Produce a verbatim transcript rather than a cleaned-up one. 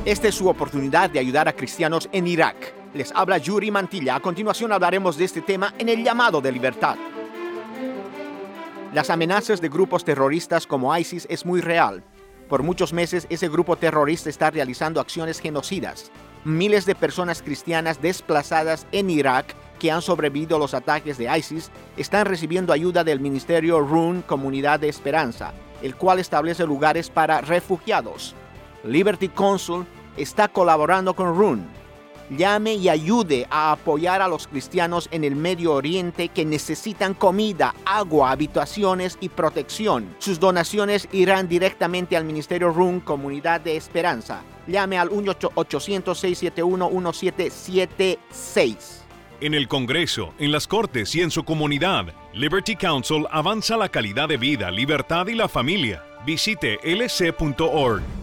Esta es su oportunidad de ayudar a cristianos en Irak. Les habla Yuri Mantilla. A continuación hablaremos de este tema en el llamado de libertad. Las amenazas de grupos terroristas como ISIS es muy real. Por muchos meses ese grupo terrorista está realizando acciones genocidas. Miles de personas cristianas desplazadas en Irak que han sobrevivido a los ataques de ISIS están recibiendo ayuda del ministerio R U N Comunidad de Esperanza, el cual establece lugares para refugiados. Liberty Counsel está colaborando con R U N. Llame y ayude a apoyar a los cristianos en el Medio Oriente que necesitan comida, agua, habitaciones y protección. Sus donaciones irán directamente al ministerio R U N Comunidad de Esperanza. Llame al uno ochocientos, seiscientos setenta y uno, diecisiete setenta y seis. En el Congreso, en las Cortes y en su comunidad, Liberty Counsel avanza la calidad de vida, libertad y la familia. Visite L C punto org.